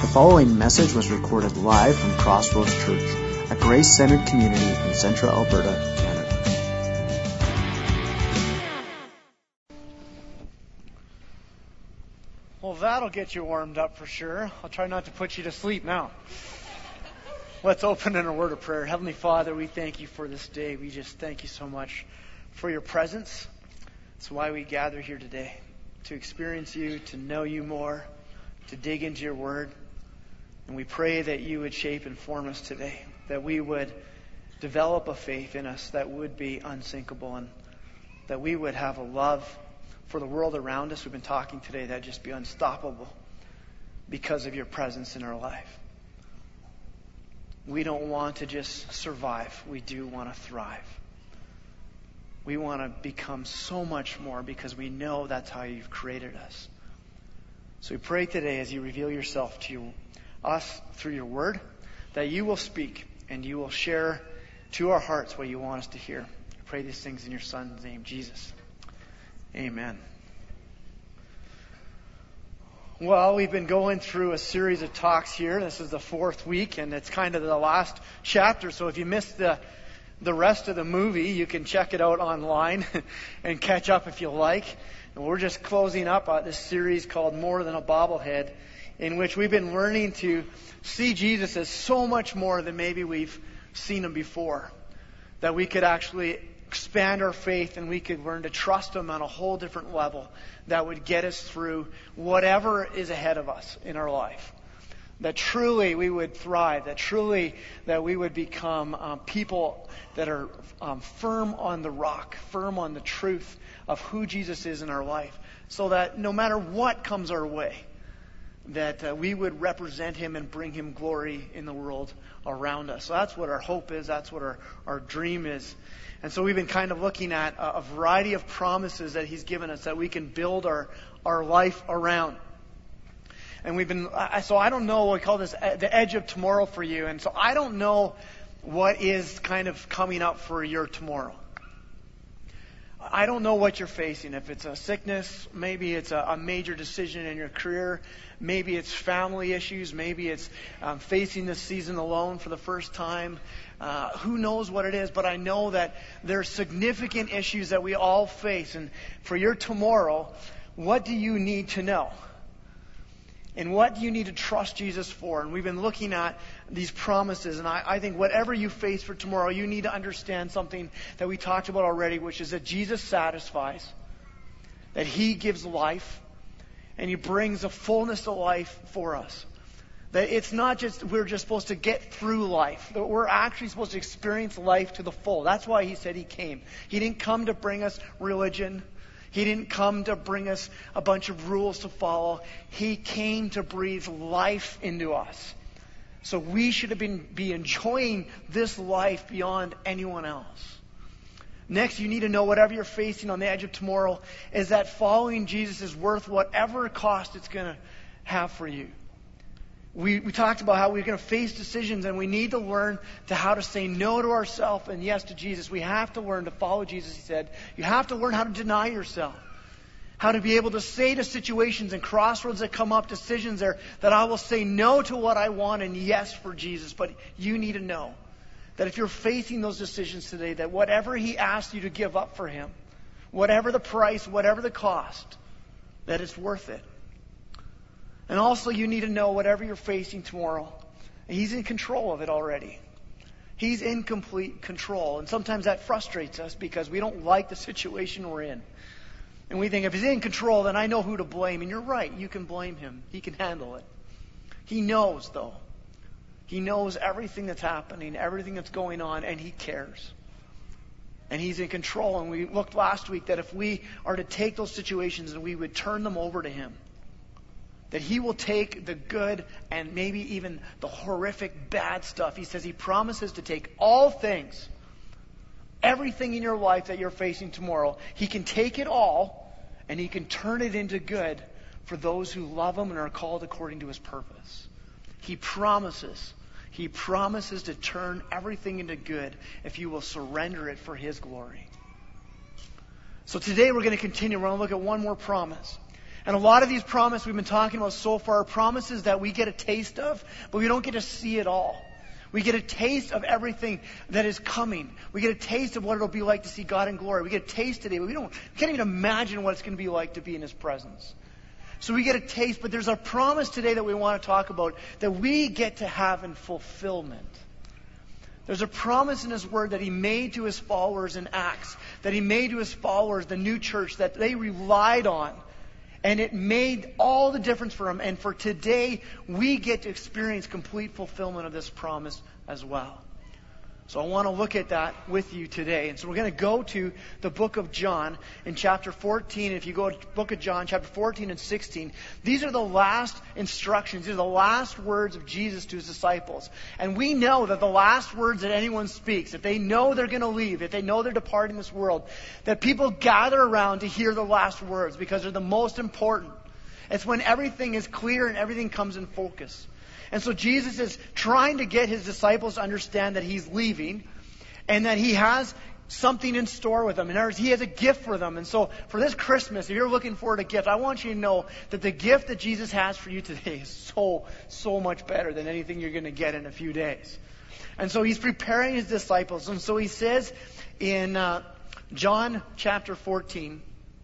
The following message was recorded live from Crossroads Church, a grace-centered community in central Alberta, Canada. Well, that'll get you warmed up for sure. I'll try not to put you to sleep now. Let's open in a word of prayer. Heavenly Father, we thank you for this day. We just thank you so much for your presence. That's why we gather here today, to experience you, to know you more, to dig into your word. And we pray that you would shape and form us today, that we would develop a faith in us that would be unsinkable, and that we would have a love for the world around us. We've been talking today that just be unstoppable because of your presence in our life. We don't want to just survive. We do want to thrive. We want to become so much more because we know that's how you've created us. So we pray today as you reveal yourself to us through your word, that you will speak and you will share to our hearts what you want us to hear. I pray these things in your Son's name, Jesus. Amen. Well, we've been going through a series of talks here. This is the fourth week, and it's kind of the last chapter. So if you missed the rest of the movie, you can check it out online and catch up if you like. And we're just closing up this series called More Than a Bobblehead, in which we've been learning to see Jesus as so much more than maybe we've seen him before. That we could actually expand our faith and we could learn to trust him on a whole different level that would get us through whatever is ahead of us in our life. That truly we would thrive, that truly that we would become people that are firm on the rock, firm on the truth of who Jesus is in our life, so that no matter what comes our way, that we would represent him and bring him glory in the world around us. So that's what our hope is, that's what our dream is. And so we've been kind of looking at a variety of promises that he's given us that we can build our life around. And we've been, so I don't know, we call this the edge of tomorrow for you. And so I don't know what is kind of coming up for your tomorrow. I don't know what you're facing. If it's a sickness, maybe it's a major decision in your career, maybe it's family issues, maybe it's facing this season alone for the first time. Who knows what it is, but I know that there's significant issues that we all face. And for your tomorrow, what do you need to know? And what do you need to trust Jesus for? And we've been looking at these promises. And I think whatever you face for tomorrow, you need to understand something that we talked about already, which is that Jesus satisfies, that he gives life, and he brings a fullness of life for us. That it's not just we're just supposed to get through life. That we're actually supposed to experience life to the full. That's why he said he came. He didn't come to bring us religion. He didn't come to bring us a bunch of rules to follow. He came to breathe life into us. So we should be enjoying this life beyond anyone else. Next, you need to know whatever you're facing on the edge of tomorrow is that following Jesus is worth whatever cost it's going to have for you. We talked about how we're going to face decisions, and we need to learn to how to say no to ourselves and yes to Jesus. We have to learn to follow Jesus, he said. You have to learn how to deny yourself. How to be able to say to situations and crossroads that come up, decisions there, that I will say no to what I want and yes for Jesus. But you need to know that if you're facing those decisions today, that whatever he asks you to give up for him, whatever the price, whatever the cost, that it's worth it. And also you need to know whatever you're facing tomorrow, he's in control of it already. He's in complete control. And sometimes that frustrates us because we don't like the situation we're in. And we think if he's in control, then I know who to blame. And you're right, you can blame him. He can handle it. He knows, though. He knows everything that's happening, everything that's going on, and he cares. And he's in control. And we looked last week that if we are to take those situations and we would turn them over to him, that he will take the good and maybe even the horrific bad stuff. He says he promises to take all things, everything in your life that you're facing tomorrow. He can take it all and he can turn it into good for those who love him and are called according to his purpose. He promises to turn everything into good if you will surrender it for his glory. So today we're going to continue. We're going to look at one more promise. And a lot of these promises we've been talking about so far are promises that we get a taste of, but we don't get to see it all. We get a taste of everything that is coming. We get a taste of what it'll be like to see God in glory. We get a taste today, but we can't even imagine what it's going to be like to be in His presence. So we get a taste, but there's a promise today that we want to talk about that we get to have in fulfillment. There's a promise in His Word that He made to His followers in Acts, that He made to His followers, the new church, that they relied on. And it made all the difference for them. And for today, we get to experience complete fulfillment of this promise as well. So I want to look at that with you today. And so we're going to go to the book of John in chapter 14. If you go to the book of John, chapter 14 and 16, these are the last instructions. These are the last words of Jesus to His disciples. And we know that the last words that anyone speaks, if they know they're going to leave, if they know they're departing this world, that people gather around to hear the last words because they're the most important. It's when everything is clear and everything comes in focus. And so Jesus is trying to get His disciples to understand that He's leaving and that He has something in store with them. In other words, He has a gift for them. And so for this Christmas, if you're looking forward to a gift, I want you to know that the gift that Jesus has for you today is so much better than anything you're going to get in a few days. And so He's preparing His disciples. And so He says in John chapter 14,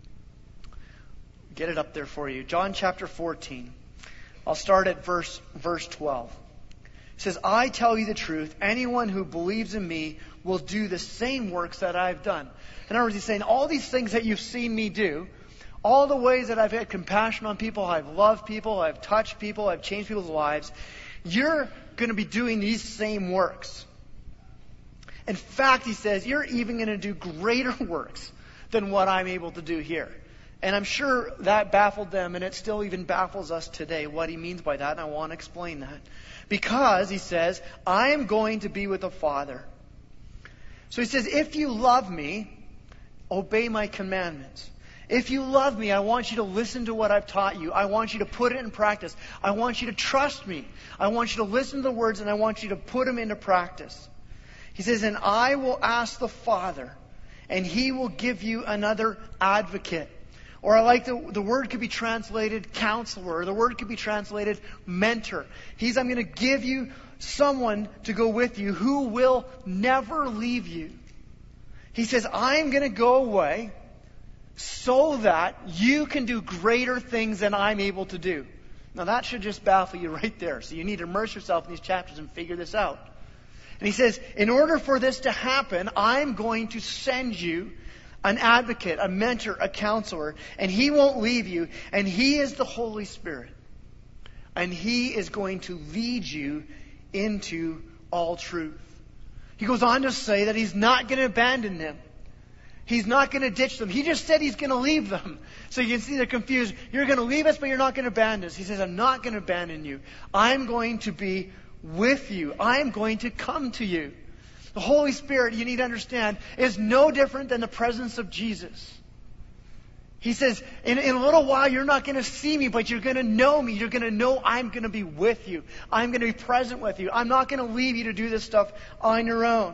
get it up there for you, John chapter 14. I'll start at verse 12. It says, I tell you the truth, anyone who believes in me will do the same works that I've done. In other words, He's saying all these things that you've seen me do, all the ways that I've had compassion on people, I've loved people, I've touched people, I've changed people's lives, you're going to be doing these same works. In fact, He says, you're even going to do greater works than what I'm able to do here. And I'm sure that baffled them, and it still even baffles us today what He means by that, and I want to explain that. Because, He says, I am going to be with the Father. So He says, if you love me, obey my commandments. If you love me, I want you to listen to what I've taught you. I want you to put it in practice. I want you to trust me. I want you to listen to the words, and I want you to put them into practice. He says, and I will ask the Father, and He will give you another advocate. Or I like the word could be translated counselor, or the word could be translated mentor. I'm going to give you someone to go with you who will never leave you. He says, I'm going to go away so that you can do greater things than I'm able to do. Now that should just baffle you right there. So you need to immerse yourself in these chapters and figure this out. And He says, in order for this to happen, I'm going to send you an advocate, a mentor, a counselor, and He won't leave you, and He is the Holy Spirit. And He is going to lead you into all truth. He goes on to say that He's not going to abandon them. He's not going to ditch them. He just said He's going to leave them. So you can see they're confused. You're going to leave us, but you're not going to abandon us. He says, I'm not going to abandon you. I'm going to be with you. I'm going to come to you. The Holy Spirit, you need to understand, is no different than the presence of Jesus. He says, in a little while you're not going to see me, but you're going to know me. You're going to know I'm going to be with you. I'm going to be present with you. I'm not going to leave you to do this stuff on your own.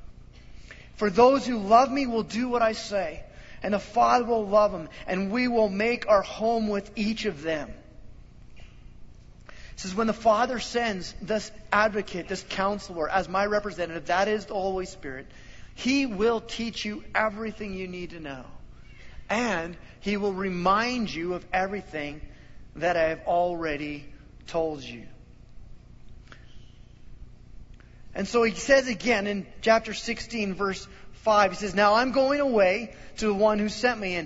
For those who love me will do what I say, and the Father will love them, and we will make our home with each of them. It says, when the Father sends this advocate, this counselor, as my representative, that is the Holy Spirit, He will teach you everything you need to know. And He will remind you of everything that I have already told you. And so He says again in chapter 16, verse 5, He says, now I'm going away to the one who sent me. And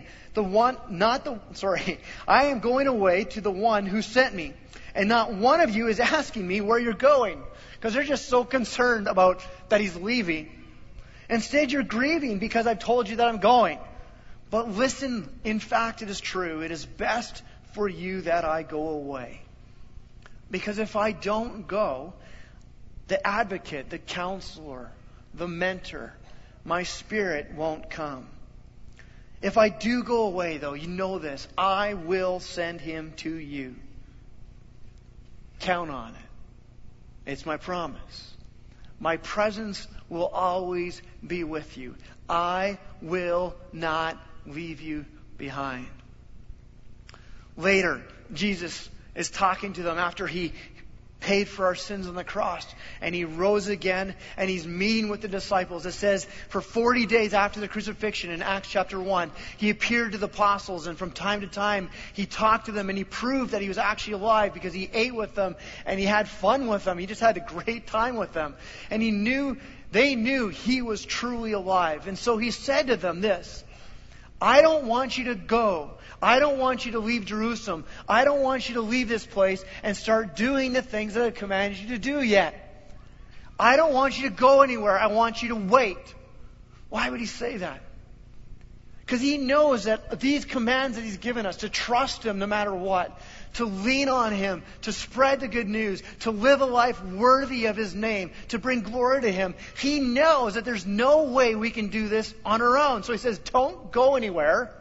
I am going away to the one who sent me. And not one of you is asking me where you're going, because they're just so concerned about that He's leaving. Instead, you're grieving because I've told you that I'm going. But listen, in fact, it is true. It is best for you that I go away. Because if I don't go, the advocate, the counselor, the mentor, my Spirit won't come. If I do go away, though, you know this, I will send Him to you. Count on it. It's my promise. My presence will always be with you. I will not leave you behind. Later, Jesus is talking to them after he paid for our sins on the cross. And he rose again, and he's meeting with the disciples. It says, for 40 days after the crucifixion in Acts chapter 1, he appeared to the apostles, and from time to time, he talked to them, and he proved that he was actually alive because he ate with them, and he had fun with them. He just had a great time with them. And they knew he was truly alive. And so he said to them this, I don't want you to go. I don't want you to leave Jerusalem. I don't want you to leave this place and start doing the things that I've commanded you to do yet. I don't want you to go anywhere. I want you to wait. Why would he say that? Because he knows that these commands that he's given us, to trust him no matter what, to lean on him, to spread the good news, to live a life worthy of his name, to bring glory to him, he knows that there's no way we can do this on our own. So he says, don't go anywhere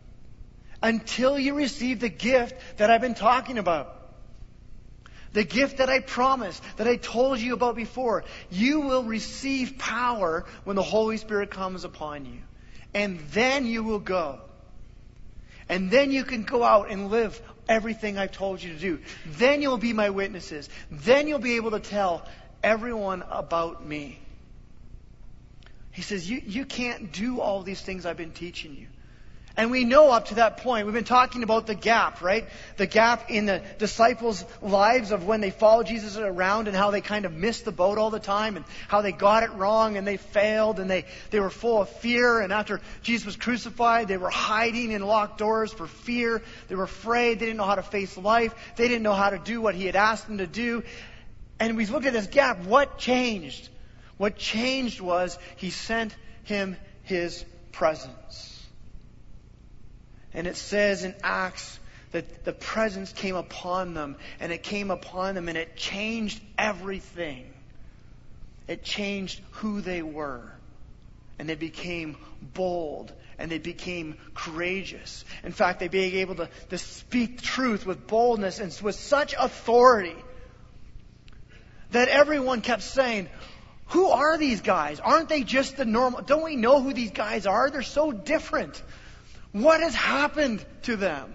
until you receive the gift that I've been talking about. The gift that I promised, that I told you about before. You will receive power when the Holy Spirit comes upon you. And then you will go. And then you can go out and live everything I've told you to do. Then you'll be my witnesses. Then you'll be able to tell everyone about me. He says, you can't do all these things I've been teaching you. And we know up to that point, we've been talking about the gap, right? The gap in the disciples' lives of when they followed Jesus around and how they kind of missed the boat all the time and how they got it wrong and they failed and they were full of fear. And after Jesus was crucified, they were hiding in locked doors for fear. They were afraid. They didn't know how to face life. They didn't know how to do what he had asked them to do. And we looked at this gap. What changed? What changed was he sent him his presence. And it says in Acts that the presence came upon them, and it came upon them, and it changed everything. It changed who they were. And they became bold, and they became courageous. In fact, they being able to speak truth with boldness and with such authority that everyone kept saying, who are these guys? Aren't they just the normal? Don't we know who these guys are? They're so different. What has happened to them?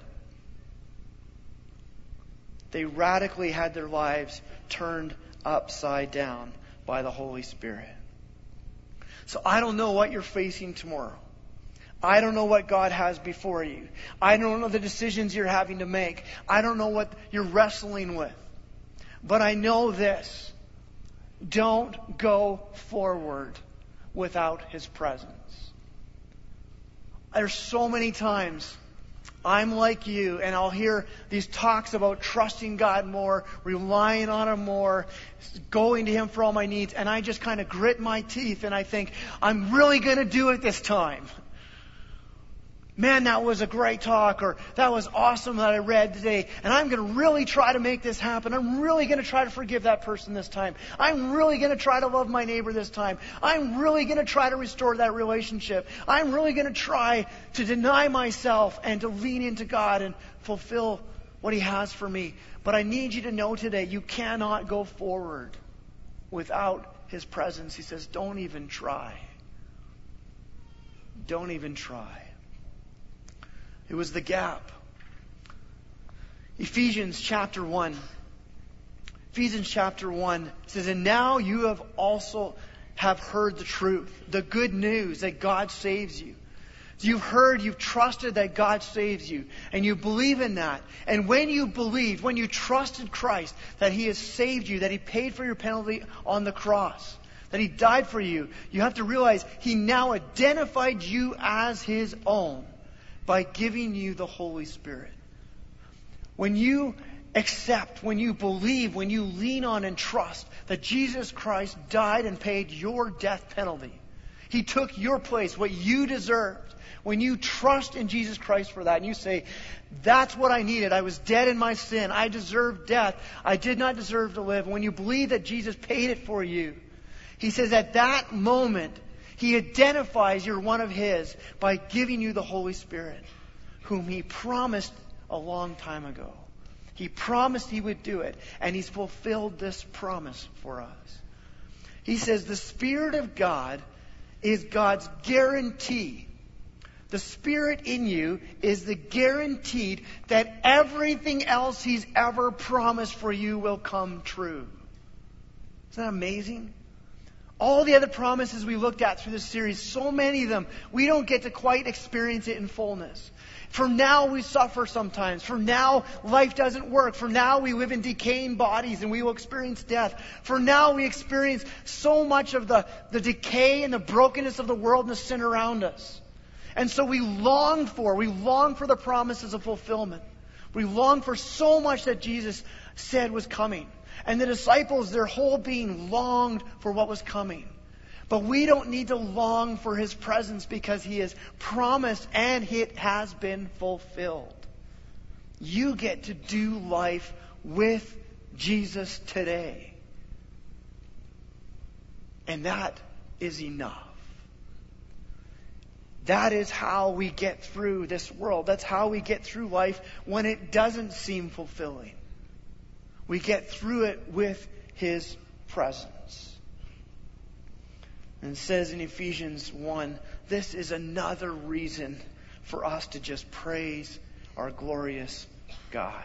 They radically had their lives turned upside down by the Holy Spirit. So I don't know what you're facing tomorrow. I don't know what God has before you. I don't know the decisions you're having to make. I don't know what you're wrestling with. But I know this. Don't go forward without His presence. There's so many times I'm like you, and I'll hear these talks about trusting God more, relying on Him more, going to Him for all my needs, and I just kind of grit my teeth and I think, I'm really going to do it this time. Man, that was a great talk, or that was awesome that I read today, and I'm going to really try to make this happen. I'm really going to try to forgive that person this time. I'm really going to try to love my neighbor this time. I'm really going to try to restore that relationship. I'm really going to try to deny myself and to lean into God and fulfill what He has for me. But I need you to know today, you cannot go forward without His presence. He says, don't even try. Don't even try. It was the gap. Ephesians chapter 1 says, and now you have also heard the truth, the good news that God saves you. You've heard, you've trusted that God saves you, and you believe in that. And when you believed, when you trusted Christ, that He has saved you, that He paid for your penalty on the cross, that He died for you, you have to realize He now identified you as His own by giving you the Holy Spirit. When you accept, when you believe, when you lean on and trust that Jesus Christ died and paid your death penalty, He took your place, what you deserved. When you trust in Jesus Christ for that, and you say, that's what I needed. I was dead in my sin. I deserved death. I did not deserve to live. When you believe that Jesus paid it for you, He says at that moment, He identifies you're one of His by giving you the Holy Spirit, whom He promised a long time ago. He promised He would do it, and He's fulfilled this promise for us. He says the Spirit of God is God's guarantee The Spirit in you is the guaranteed that everything else He's ever promised for you will come true. Isn't that amazing? All the other promises we looked at through this series, so many of them, we don't get to quite experience it in fullness. For now we suffer sometimes. For now life doesn't work. For now we live in decaying bodies and we will experience death. For now we experience so much of the decay and the brokenness of the world and the sin around us. And so we long for the promises of fulfillment. We long for so much that Jesus said was coming. And the disciples, their whole being, longed for what was coming. But we don't need to long for His presence because He has promised and it has been fulfilled. You get to do life with Jesus today. And that is enough. That is how we get through this world. That's how we get through life when it doesn't seem fulfilling. We get through it with His presence. And it says in Ephesians 1, this is another reason for us to just praise our glorious God.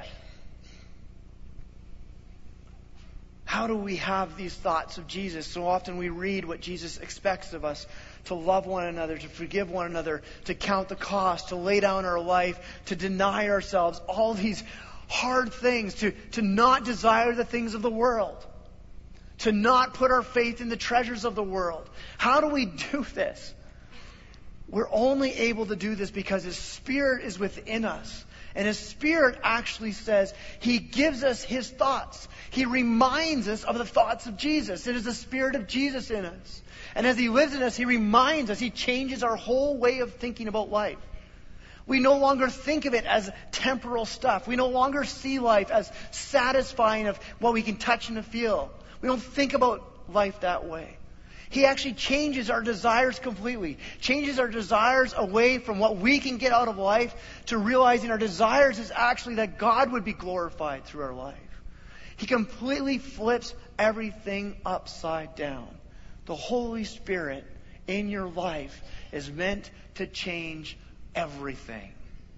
How do we have these thoughts of Jesus? So often we read what Jesus expects of us: to love one another, to forgive one another, to count the cost, to lay down our life, to deny ourselves, all these hard things, to not desire the things of the world, to not put our faith in the treasures of the world. How do we do this? We're only able to do this because His Spirit is within us. And His Spirit actually says He gives us His thoughts. He reminds us of the thoughts of Jesus. It is the Spirit of Jesus in us. And as He lives in us, He reminds us, He changes our whole way of thinking about life. We no longer think of it as temporal stuff. We no longer see life as satisfying of what we can touch and feel. We don't think about life that way. He actually changes our desires completely. Changes our desires away from what we can get out of life to realizing our desires is actually that God would be glorified through our life. He completely flips everything upside down. The Holy Spirit in your life is meant to change everything.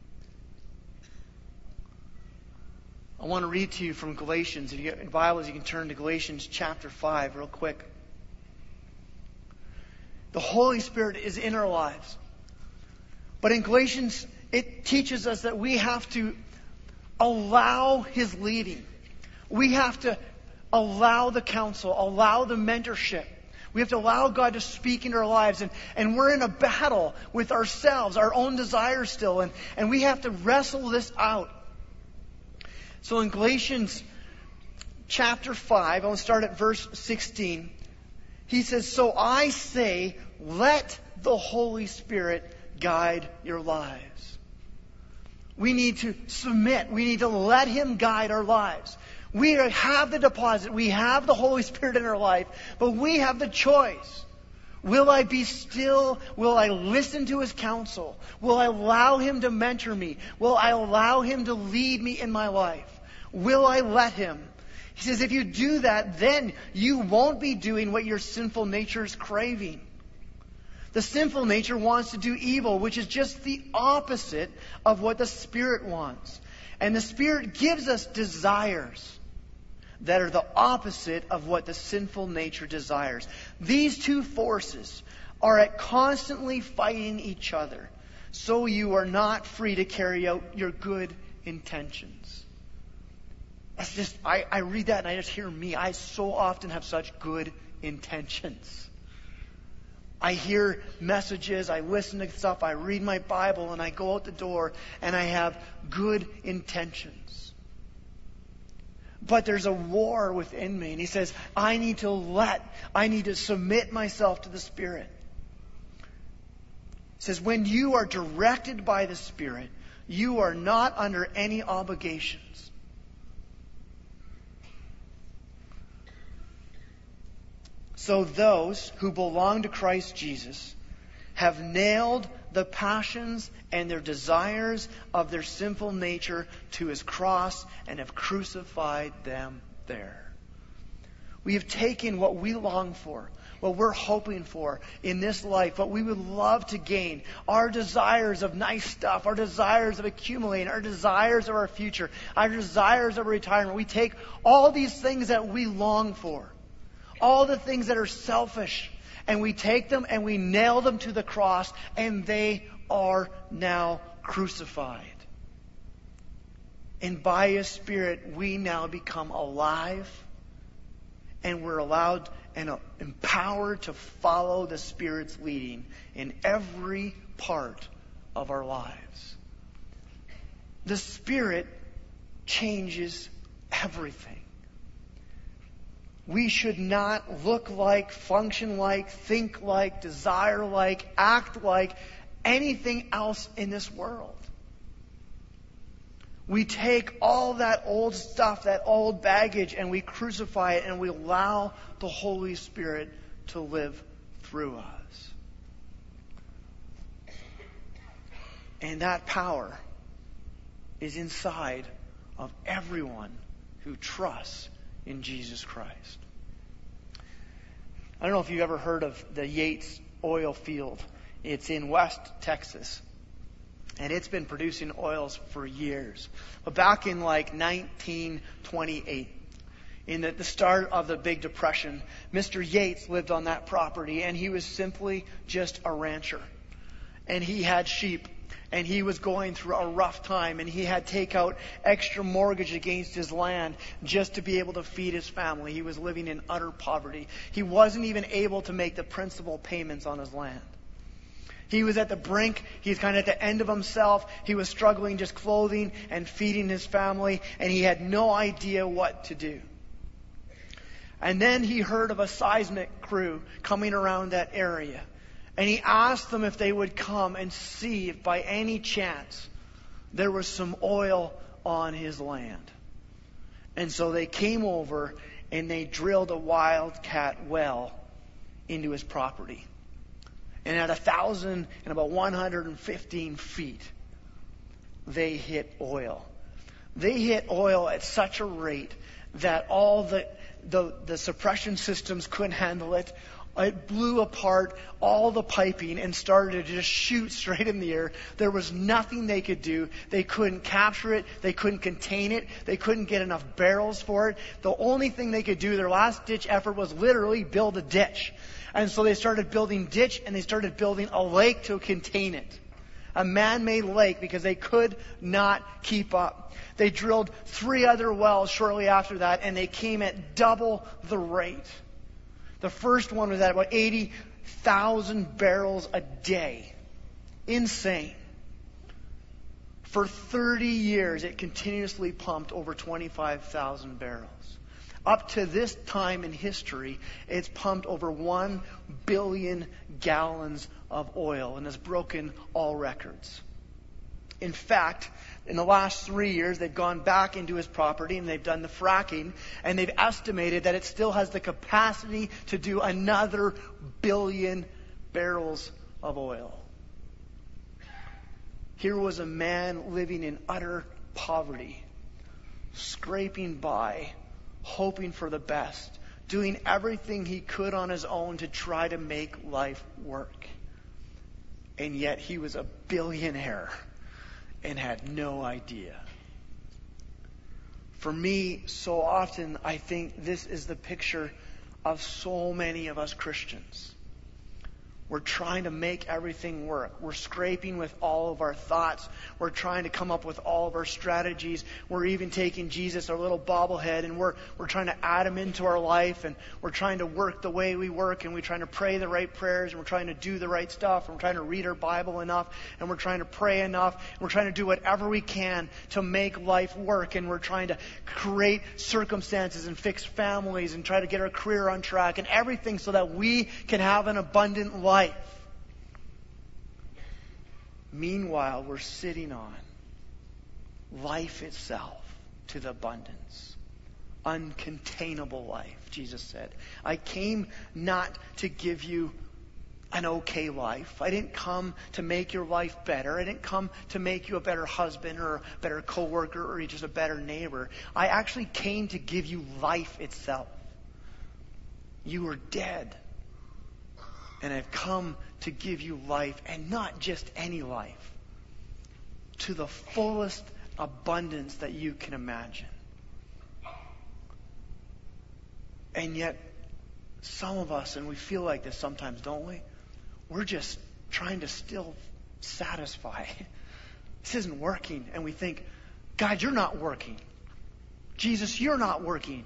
I want to read to you from Galatians. If you get Bibles, you can turn to Galatians chapter 5 real quick. The Holy Spirit is in our lives. But in Galatians, it teaches us that we have to allow His leading. We have to allow the counsel, allow the mentorship. We have to allow God to speak into our lives. And we're in a battle with ourselves, our own desires still. And we have to wrestle this out. So in Galatians chapter 5, I'll start at verse 16. He says, so I say, let the Holy Spirit guide your lives. We need to submit. We need to let Him guide our lives. We have the deposit. We have the Holy Spirit in our life. But we have the choice. Will I be still? Will I listen to His counsel? Will I allow Him to mentor me? Will I allow Him to lead me in my life? Will I let Him? He says, if you do that, then you won't be doing what your sinful nature is craving. The sinful nature wants to do evil, which is just the opposite of what the Spirit wants. And the Spirit gives us desires that are the opposite of what the sinful nature desires. These two forces are at constantly fighting each other, so you are not free to carry out your good intentions. That's just, I read that and I just hear me. I so often have such good intentions. I hear messages, I listen to stuff, I read my Bible, and I go out the door and I have good intentions. But there's a war within me. And He says, I need to submit myself to the Spirit. He says, when you are directed by the Spirit, you are not under any obligations. So those who belong to Christ Jesus have nailed the passions and their desires of their sinful nature to His cross and have crucified them there. We have taken what we long for, what we're hoping for in this life, what we would love to gain, our desires of nice stuff, our desires of accumulating, our desires of our future, our desires of retirement. We take all these things that we long for, all the things that are selfish, and we take them and we nail them to the cross, and they are now crucified. And by His Spirit, we now become alive, and we're allowed and empowered to follow the Spirit's leading in every part of our lives. The Spirit changes everything. We should not look like, function like, think like, desire like, act like anything else in this world. We take all that old stuff, that old baggage, and we crucify it, and we allow the Holy Spirit to live through us. And that power is inside of everyone who trusts in Jesus Christ. I don't know if you've ever heard of the Yates oil field. It's in West Texas. And it's been producing oils for years. But back in like 1928, in the start of the Big Depression, Mr. Yates lived on that property, and he was simply just a rancher. And he had sheep, and he was going through a rough time, and he had to take out extra mortgage against his land just to be able to feed his family. He was living in utter poverty. He wasn't even able to make the principal payments on his land. He was at the brink. He's kind of at the end of himself. He was struggling just clothing and feeding his family, and he had no idea what to do. And then he heard of a seismic crew coming around that area. And he asked them if they would come and see if by any chance there was some oil on his land. And so they came over and they drilled a wildcat well into his property. And at 1,000 and about 115 feet, they hit oil. They hit oil at such a rate that all the suppression systems couldn't handle it. It blew apart all the piping and started to just shoot straight in the air. There was nothing they could do. They couldn't capture it. They couldn't contain it. They couldn't get enough barrels for it. The only thing they could do, their last ditch effort, was literally build a ditch. And so they started building ditch, and they started building a lake to contain it. A man-made lake, because they could not keep up. They drilled 3 other wells shortly after that, and they came at double the rate. The first one was at about 80,000 barrels a day. Insane. For 30 years, it continuously pumped over 25,000 barrels. Up to this time in history, it's pumped over 1 billion gallons of oil and has broken all records. In fact, in the last 3 years, they've gone back into his property and they've done the fracking, and they've estimated that it still has the capacity to do another 1 billion barrels of oil. Here was a man living in utter poverty, scraping by, hoping for the best, doing everything he could on his own to try to make life work. And yet he was a billionaire and had no idea. For me, so often, I think this is the picture of so many of us Christians. We're trying to make everything work. We're scraping with all of our thoughts. We're trying to come up with all of our strategies. We're even taking Jesus, our little bobblehead, and we're trying to add him into our life. And we're trying to work the way we work. And we're trying to pray the right prayers. And we're trying to do the right stuff. And we're trying to read our Bible enough. And we're trying to pray enough. And we're trying to do whatever we can to make life work. And we're trying to create circumstances and fix families and try to get our career on track and everything so that we can have an abundant life. Meanwhile, we're sitting on life itself to the abundance. Uncontainable life, Jesus said. I came not to give you an okay life. I didn't come to make your life better. I didn't come to make you a better husband or a better coworker or just a better neighbor. I actually came to give you life itself. You were dead And I've come to give you life, and not just any life, to the fullest abundance that you can imagine. And yet, some of us, and we feel like this sometimes, don't we? We're just trying to still satisfy. This isn't working. And we think, God, you're not working. Jesus, you're not working.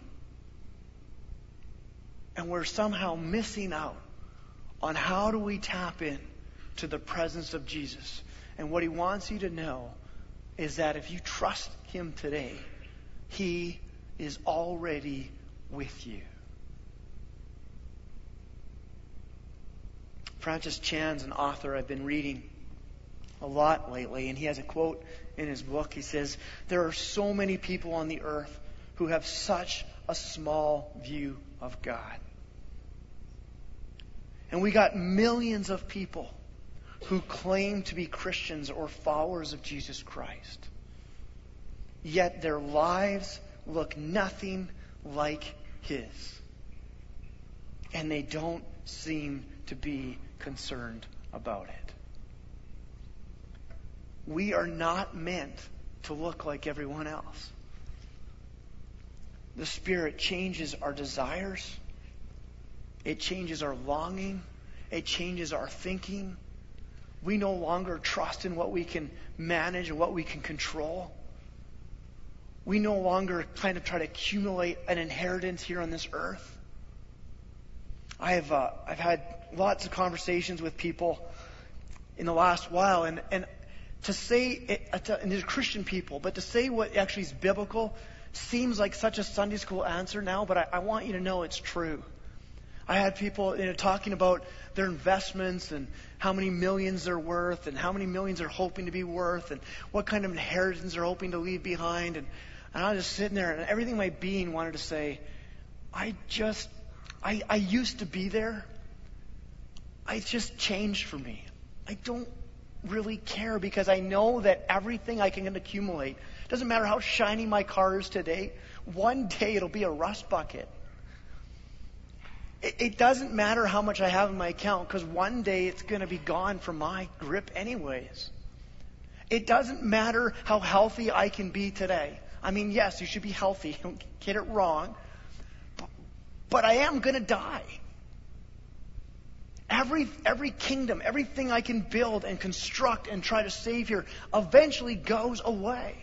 And we're somehow missing out on how do we tap in to the presence of Jesus. And what he wants you to know is that if you trust him today, he is already with you. Francis Chan's an author I've been reading a lot lately, and he has a quote in his book. He says, "There are so many people on the earth who have such a small view of God." And we got millions of people who claim to be Christians or followers of Jesus Christ. Yet their lives look nothing like his. And they don't seem to be concerned about it. We are not meant to look like everyone else. The Spirit changes our desires. It changes our longing. It changes our thinking. We no longer trust in what we can manage and what we can control. We no longer kind of try to accumulate an inheritance here on this earth. I've had lots of conversations with people in the last while, and to say, and these are Christian people, but to say what actually is biblical seems like such a Sunday school answer now, but I want you to know it's true. I had people talking about their investments and how many millions they're worth and how many millions they're hoping to be worth and what kind of inheritance they're hoping to leave behind. And I was just sitting there, and everything in my being wanted to say, I used to be there. It's just changed for me. I don't really care because I know that everything I can accumulate, doesn't matter how shiny my car is today, one day it'll be a rust bucket. It doesn't matter how much I have in my account because one day it's going to be gone from my grip anyways. It doesn't matter how healthy I can be today. I mean, yes, you should be healthy. Don't get it wrong. But I am going to die. Every kingdom, everything I can build and construct and try to save here eventually goes away.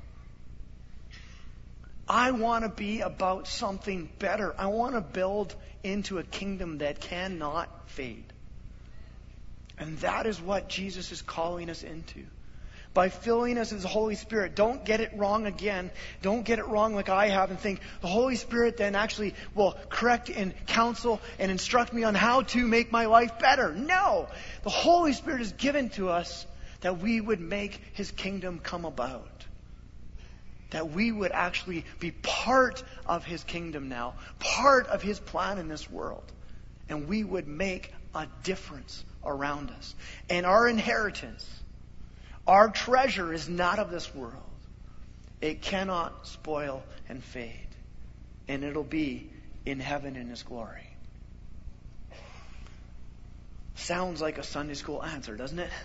I want to be about something better. I want to build into a kingdom that cannot fade. And that is what Jesus is calling us into. By filling us with His Holy Spirit. Don't get it wrong again. Don't get it wrong like I have and think the Holy Spirit then actually will correct and counsel and instruct me on how to make my life better. No! The Holy Spirit is given to us that we would make His kingdom come about. That we would actually be part of His kingdom now. Part of His plan in this world. And we would make a difference around us. And our inheritance, our treasure is not of this world. It cannot spoil and fade. And it'll be in heaven in His glory. Sounds like a Sunday school answer, doesn't it?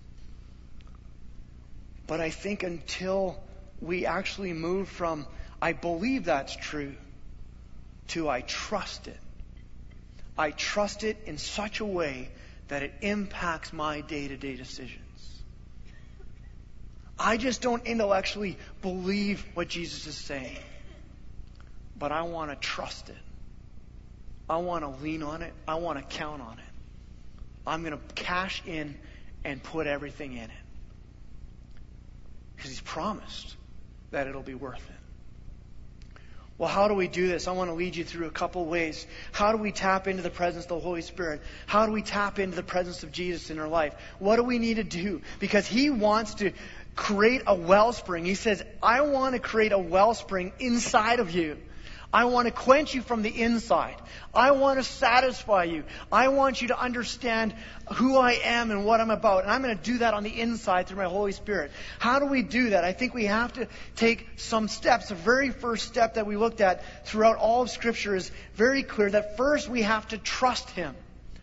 But I think until we actually move from, I believe that's true, to I trust it. I trust it in such a way that it impacts my day-to-day decisions. I just don't intellectually believe what Jesus is saying. But I want to trust it. I want to lean on it. I want to count on it. I'm going to cash in and put everything in it. Because He's promised that it'll be worth it. Well, how do we do this? I want to lead you through a couple ways. How do we tap into the presence of the Holy Spirit? How do we tap into the presence of Jesus in our life? What do we need to do? Because He wants to create a wellspring. He says, I want to create a wellspring inside of you. I want to quench you from the inside. I want to satisfy you. I want you to understand who I am and what I'm about. And I'm going to do that on the inside through my Holy Spirit. How do we do that? I think we have to take some steps. The very first step that we looked at throughout all of Scripture is very clear that first we have to trust Him.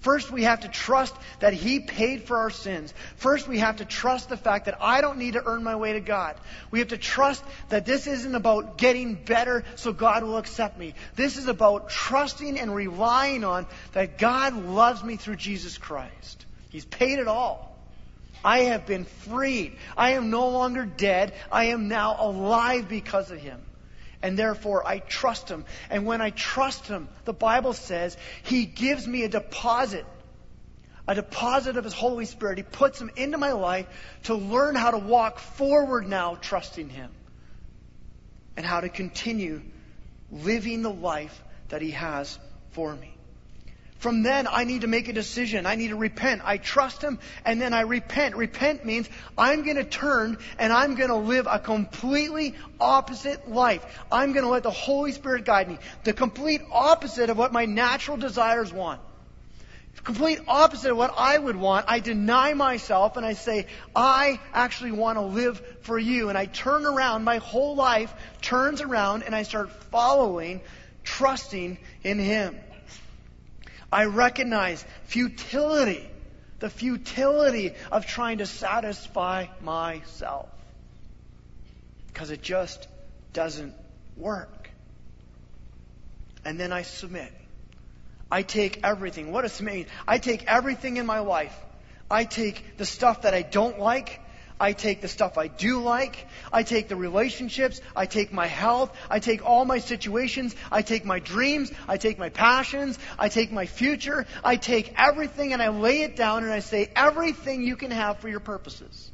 First, we have to trust that He paid for our sins. First, we have to trust the fact that I don't need to earn my way to God. We have to trust that this isn't about getting better so God will accept me. This is about trusting and relying on that God loves me through Jesus Christ. He's paid it all. I have been freed. I am no longer dead. I am now alive because of Him. And therefore, I trust Him. And when I trust Him, the Bible says He gives me a deposit of His Holy Spirit. He puts Him into my life to learn how to walk forward now, trusting Him. And how to continue living the life that He has for me. From then, I need to make a decision. I need to repent. I trust Him, and then I repent. Repent means I'm going to turn, and I'm going to live a completely opposite life. I'm going to let the Holy Spirit guide me. The complete opposite of what my natural desires want. The complete opposite of what I would want. I deny myself, and I say, I actually want to live for You. And I turn around. My whole life turns around, and I start following, trusting in Him. I recognize the futility of trying to satisfy myself. Because it just doesn't work. And then I submit. I take everything. What does submit mean? I take everything in my life. I take the stuff that I don't like. I take the stuff I do like. I take the relationships. I take my health. I take all my situations. I take my dreams. I take my passions. I take my future. I take everything and I lay it down and I say, everything you can have for your purposes.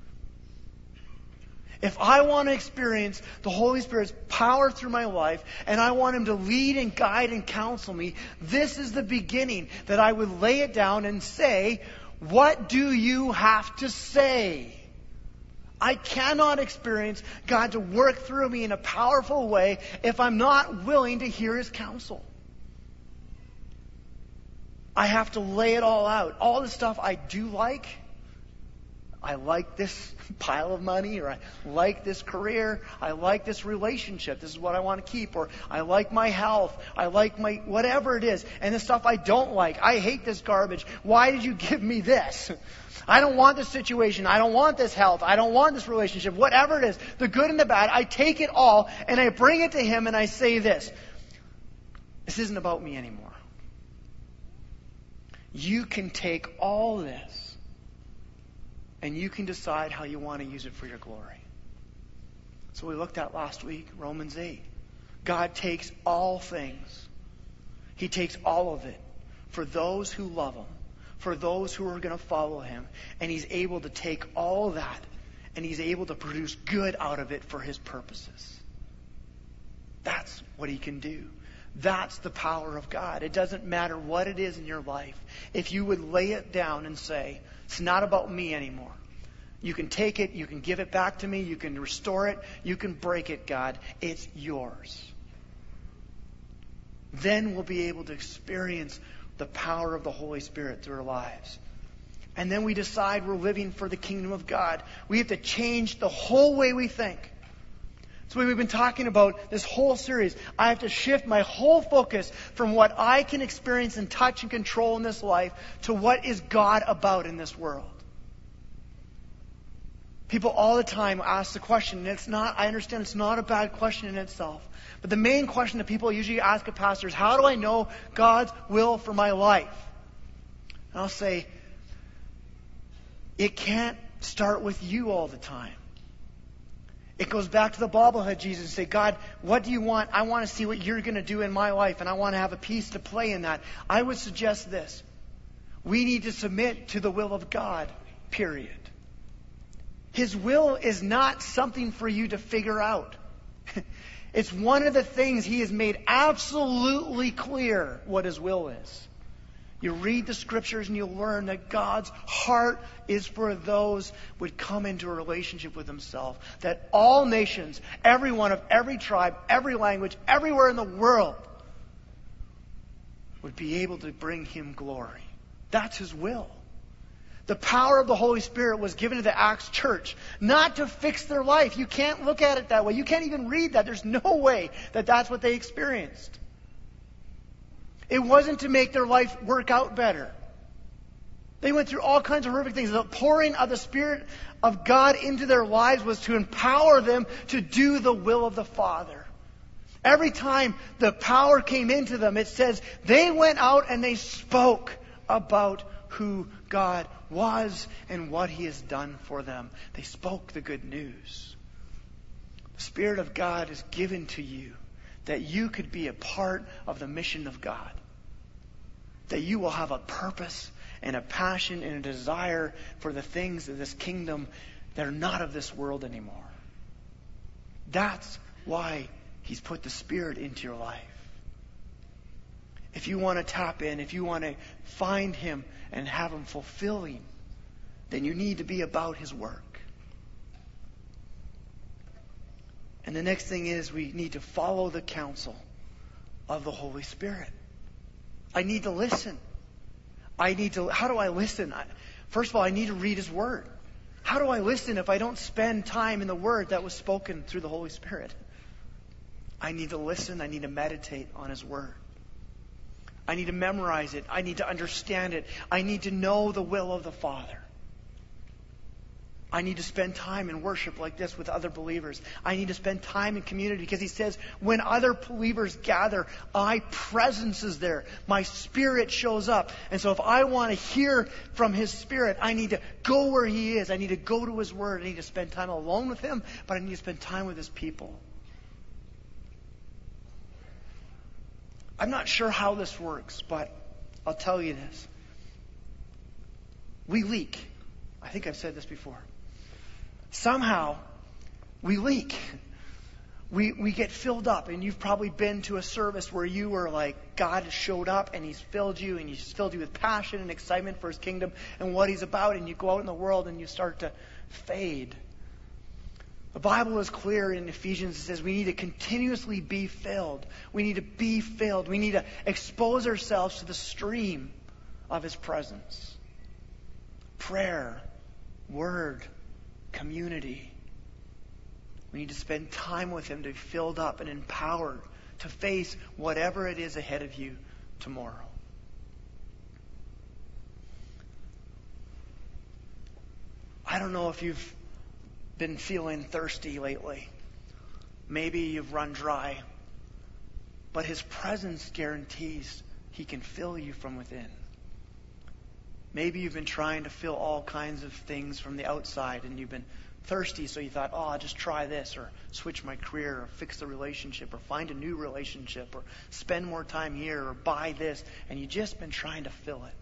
If I want to experience the Holy Spirit's power through my life and I want Him to lead and guide and counsel me, this is the beginning that I would lay it down and say, what do You have to say? I cannot experience God to work through me in a powerful way if I'm not willing to hear His counsel. I have to lay it all out. All the stuff I do like. I like this pile of money, or I like this career. I like this relationship. This is what I want to keep. Or I like my health. I like my whatever it is. And the stuff I don't like. I hate this garbage. Why did You give me this? I don't want this situation. I don't want this health. I don't want this relationship. Whatever it is, the good and the bad, I take it all and I bring it to Him and I say this. This isn't about me anymore. You can take all this and you can decide how you want to use it for Your glory. So we looked at last week, Romans 8. God takes all things. He takes all of it for those who love Him. For those who are going to follow Him. And He's able to take all that and He's able to produce good out of it for His purposes. That's what He can do. That's the power of God. It doesn't matter what it is in your life. If you would lay it down and say, it's not about me anymore. You can take it, you can give it back to me, you can restore it, you can break it, God. It's Yours. Then we'll be able to experience the power of the Holy Spirit through our lives. And then we decide we're living for the kingdom of God. We have to change the whole way we think. That's what we've been talking about this whole series. I have to shift my whole focus from what I can experience and touch and control in this life to what is God about in this world. People all the time ask the question, and I understand it's not a bad question in itself. But the main question that people usually ask a pastor is, how do I know God's will for my life? And I'll say, it can't start with you all the time. It goes back to the bobblehead Jesus and say, God, what do You want? I want to see what You're going to do in my life, and I want to have a piece to play in that. I would suggest this. We need to submit to the will of God, period. His will is not something for you to figure out. It's one of the things He has made absolutely clear what His will is. You read the Scriptures and you learn that God's heart is for those who would come into a relationship with Himself. That all nations, everyone of every tribe, every language, everywhere in the world would be able to bring Him glory. That's His will. The power of the Holy Spirit was given to the Acts church, not to fix their life. You can't look at it that way. You can't even read that. There's no way that that's what they experienced. It wasn't to make their life work out better. They went through all kinds of horrific things. The pouring of the Spirit of God into their lives was to empower them to do the will of the Father. Every time the power came into them, it says they went out and they spoke about who God was and what He has done for them. They spoke the good news. The Spirit of God is given to you that you could be a part of the mission of God. That you will have a purpose and a passion and a desire for the things of this kingdom that are not of this world anymore. That's why He's put the Spirit into your life. If you want to tap in, if you want to find Him and have Him fulfilling, then you need to be about His work. And the next thing is we need to follow the counsel of the Holy Spirit. I need to listen. How do I listen? First of all, I need to read His Word. How do I listen if I don't spend time in the Word that was spoken through the Holy Spirit? I need to listen. I need to meditate on His Word. I need to memorize it. I need to understand it. I need to know the will of the Father. I need to spend time in worship like this with other believers. I need to spend time in community because He says, when other believers gather, my presence is there. My Spirit shows up. And so if I want to hear from His Spirit, I need to go where He is. I need to go to His Word. I need to spend time alone with Him, but I need to spend time with His people. I'm not sure how this works, but I'll tell you this. We leak. I think I've said this before. Somehow, we leak. We get filled up. And you've probably been to a service where you were like, God has showed up and He's filled you. And He's filled you with passion and excitement for His kingdom and what He's about. And you go out in the world and you start to fade. The Bible is clear in Ephesians. It says we need to continuously be filled. We need to be filled. We need to expose ourselves to the stream of His presence. Prayer, Word, community. We need to spend time with Him to be filled up and empowered to face whatever it is ahead of you tomorrow. I don't know if you've been feeling thirsty lately. Maybe you've run dry. But His presence guarantees He can fill you from within. Maybe you've been trying to fill all kinds of things from the outside and you've been thirsty, so you thought, I'll just try this or switch my career or fix the relationship or find a new relationship or spend more time here or buy this, and you've just been trying to fill it.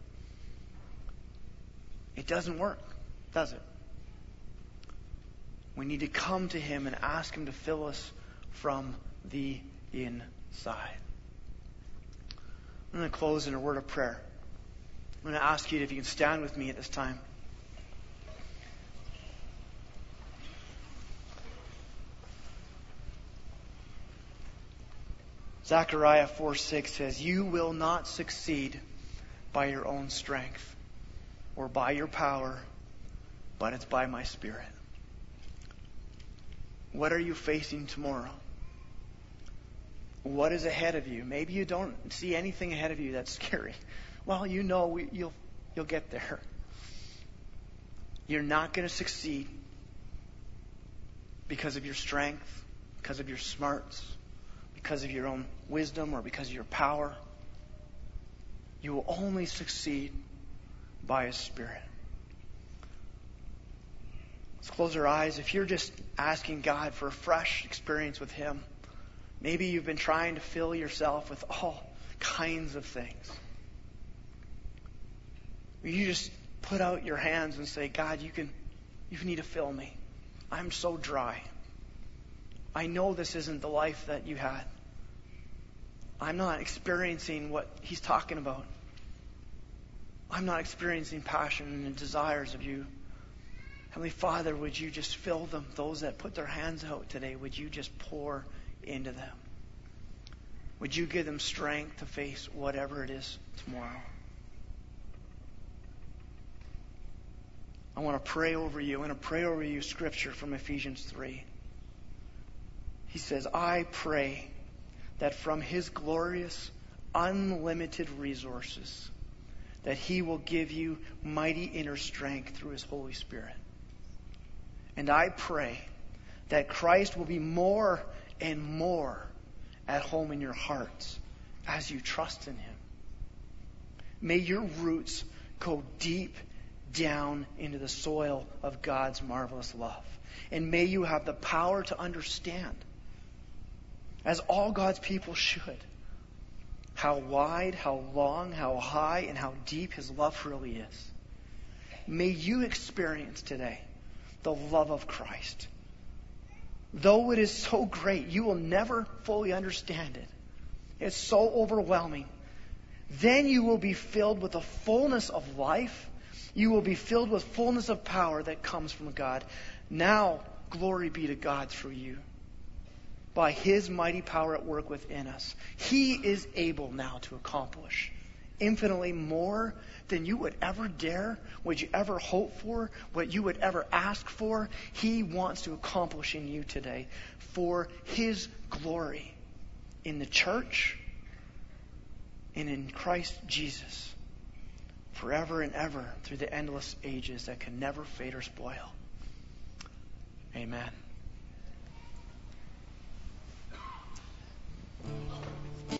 It doesn't work, does it? We need to come to Him and ask Him to fill us from the inside. I'm going to close in a word of prayer. I'm going to ask you if you can stand with me at this time. Zechariah 4:6 says, "You will not succeed by your own strength or by your power, but it's by my Spirit." What are you facing tomorrow? What is ahead of you? Maybe you don't see anything ahead of you that's scary. Well, you'll get there. You're not going to succeed because of your strength, because of your smarts, because of your own wisdom, or because of your power. You will only succeed by His Spirit. Let's close our eyes. If you're just asking God for a fresh experience with Him, maybe you've been trying to fill yourself with all kinds of things. You just put out your hands and say, God, you need to fill me. I'm so dry. I know this isn't the life that you had. I'm not experiencing what He's talking about. I'm not experiencing passion and desires of you. Heavenly Father, would you just fill them? Those that put their hands out today, would you just pour into them? Would you give them strength to face whatever it is tomorrow? I want to pray over you. I want to pray over you scripture from Ephesians 3. He says, I pray that from His glorious, unlimited resources, that He will give you mighty inner strength through His Holy Spirit. And I pray that Christ will be more and more at home in your hearts as you trust in Him. May your roots go deep down into the soil of God's marvelous love. And may you have the power to understand, as all God's people should, how wide, how long, how high, and how deep His love really is. May you experience today the love of Christ. Though it is so great, you will never fully understand it. It's so overwhelming. Then you will be filled with the fullness of life. You will be filled with fullness of power that comes from God. Now, glory be to God through you, by His mighty power at work within us. He is able now to accomplish infinitely more than you would ever dare, would you ever hope for, what you would ever ask for. He wants to accomplish in you today for His glory in the church and in Christ Jesus, forever and ever, through the endless ages that can never fade or spoil. Amen.